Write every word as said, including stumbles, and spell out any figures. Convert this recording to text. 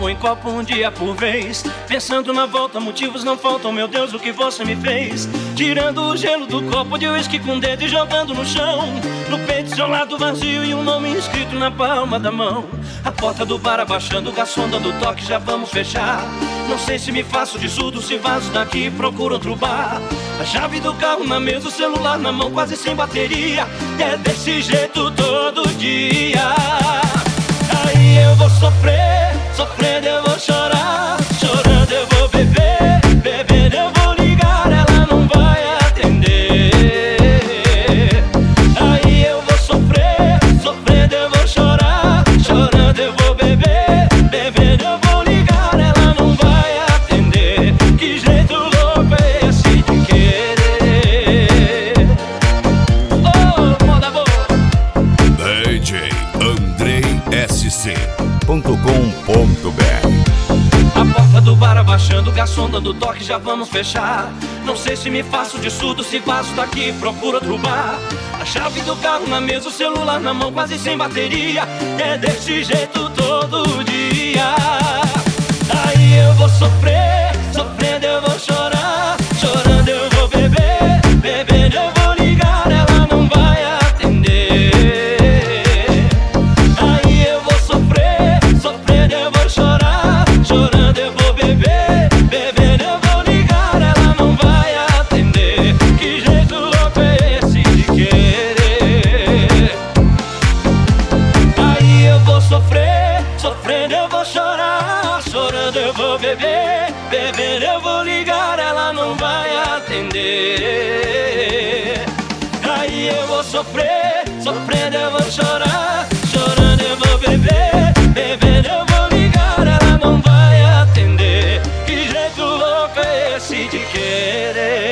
copo em copo, um dia por vez. Pensando na volta, motivos não faltam, meu Deus, o que você me fez. Tirando o gelo do copo de uísque com o dedo e jogando no chão. No peito seu lado vazio e um nome escrito na palma da mão. A porta do bar abaixando, o garçom dando toque, já vamos fechar. Não sei se me faço de surdo, se vazo daqui e procuro outro bar. A chave do carro na mesa, o celular na mão, quase sem bateria. É desse jeito todo dia. Aí eu vou sofrer, sofrendo eu vou chorar. Chorando eu vou beber, bebendo eu vou ligar, ela não vai atender. Aí eu vou sofrer, sofrendo eu vou chorar. Chorando eu vou beber, bebendo eu vou ligar, ela não vai atender. Que jeito louco é esse de querer? Oh, moda boa. D J Andrei S C ponto com ponto B R. A porta do bar abaixando, o garçom dando toque, já vamos fechar. Não sei se me faço de surdo, se vazo daqui, procuro outro bar. A chave do carro na mesa, o celular na mão, quase sem bateria. É desse jeito todo dia. Aí eu vou sofrer, sofrendo eu vou chorar. Chorando eu vou beber, bebendo eu vou ligar, ela não vai atender. Aí eu vou sofrer, sofrendo eu vou chorar. Chorando eu vou beber, bebendo eu vou ligar, ela não vai atender. Que jeito louco é esse de querer? Aí eu vou sofrer, sofrendo eu vou chorar. Chorando eu vou beber, bebendo eu vou ligar, ela não vai atender. Aí eu vou sofrer, sofrendo eu vou chorar. Chorando eu vou beber, bebendo eu vou ligar, ela não vai atender. Que jeito louco é esse de querer?